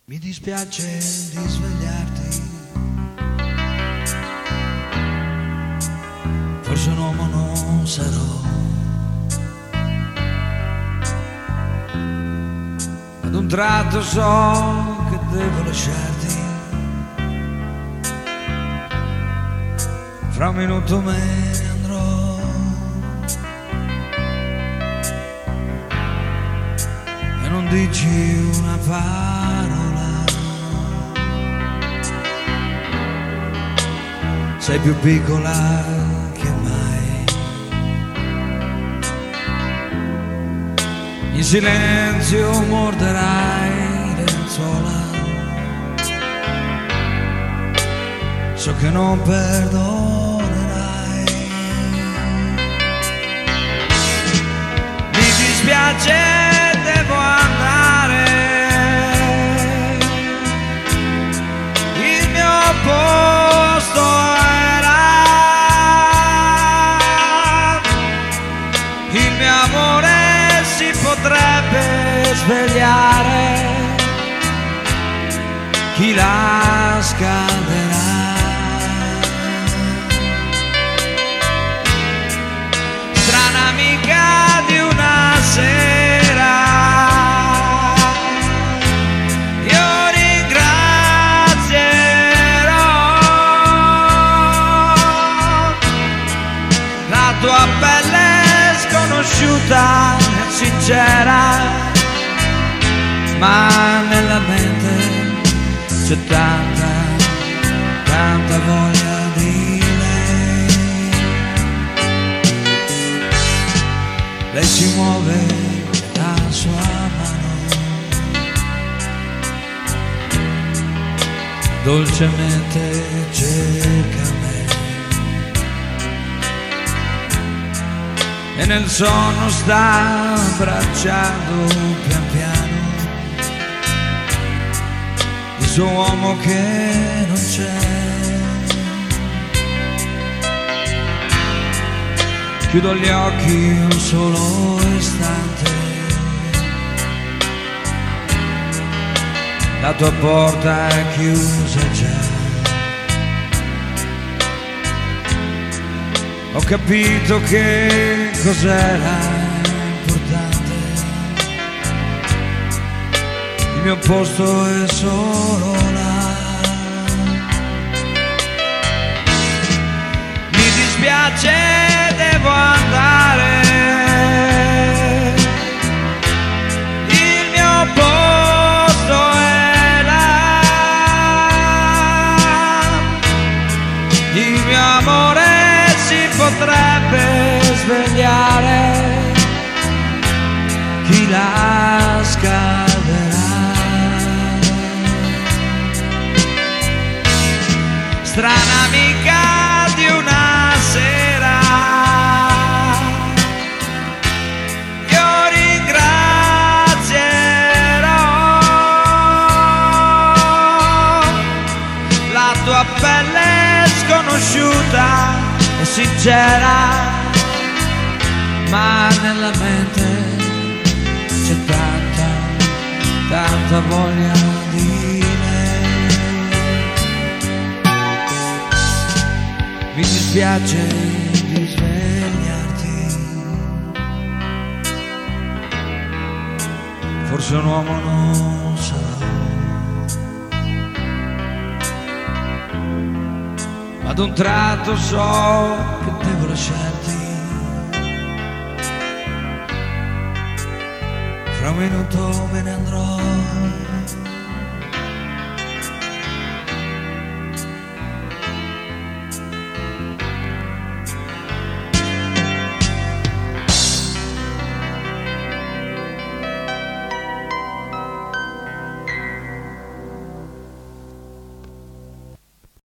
Mi dispiace di svegliarti, forse un uomo non sarò, ad un tratto so che devo lasciarti, fra un minuto me ne andrò, e non dici una parola, sei più piccola che mai, in silenzio morderai lenzuola, so che non perdonerai, mi dispiace, devo andare, il mio posto era, il mio amore si potrebbe svegliare, chi la scalderà? Strana amica di una sera, io ringrazierò la tua pelle sconosciuta e sincera, ma nella mente c'è tanta, tanta voglia di lei. Lei si muove la sua mano, dolcemente cerca me, e nel sonno sta abbracciando pian piano il suo uomo che non c'è. Chiudo gli occhi un solo istante, la tua porta è chiusa già, ho capito che cos'era importante, il mio posto è solo là, mi dispiace, devo andare, il mio posto è là, il mio amore si potrebbe svegliare, chi la scalderà? Strana amica di una sera, io ringrazierò la tua pelle sconosciuta e sincera, ma nella mente c'è tanta, tanta voglia di lei. Mi dispiace di svegliarti, forse un uomo non sarò, ma ad un tratto so che devo lasciarti, fra un minuto me ne andrò.